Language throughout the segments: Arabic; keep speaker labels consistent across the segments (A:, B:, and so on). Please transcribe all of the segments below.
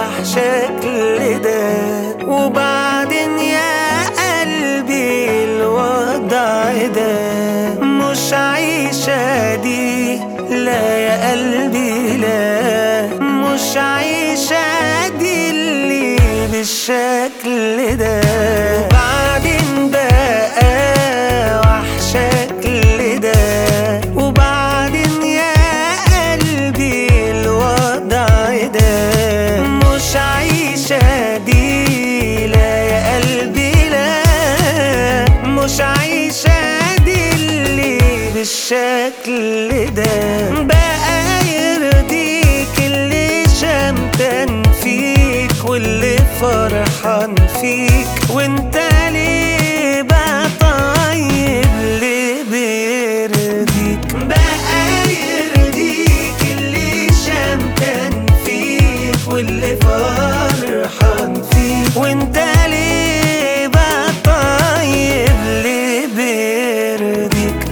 A: وحشك لده. وبعدين يا قلبي الوضع ده مش عيشة دي، لا يا قلبي لا، مش عيشة دي اللي بالشكل ده. وبعدين بقى وحشك لده. وبعدين يا قلبي الوضع ده مش عيشة دي، لا يا قلبي لا، مش عيشة دي اللي بالشكل ده. بقى يرضيك اللي شمتان فيك واللي فرحان فيك، وانت ليه بقى طيب ليه بيرضيك؟ بقى يرضيك اللي شمتان فيك واللي فرحان فيك، وانت ليه بقى طيب ليه بيرضيك؟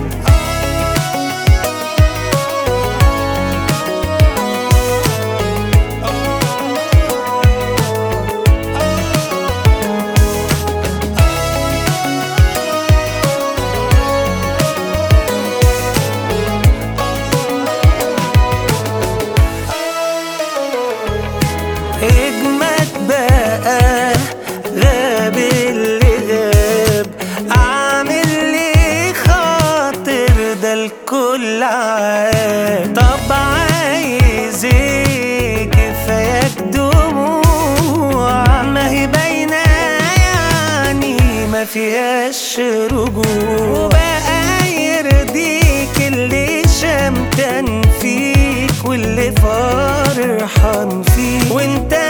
A: اجمد بقى غاب اللي غاب، اعمل لي خاطر ده الكل عاد. طب عايز ايه؟ كفاياك دموع، ما هي باينة يعني ما فيهاش رجوع. وبقى يرضيك اللي شمتان فيك واللي فرحان فيك، وانت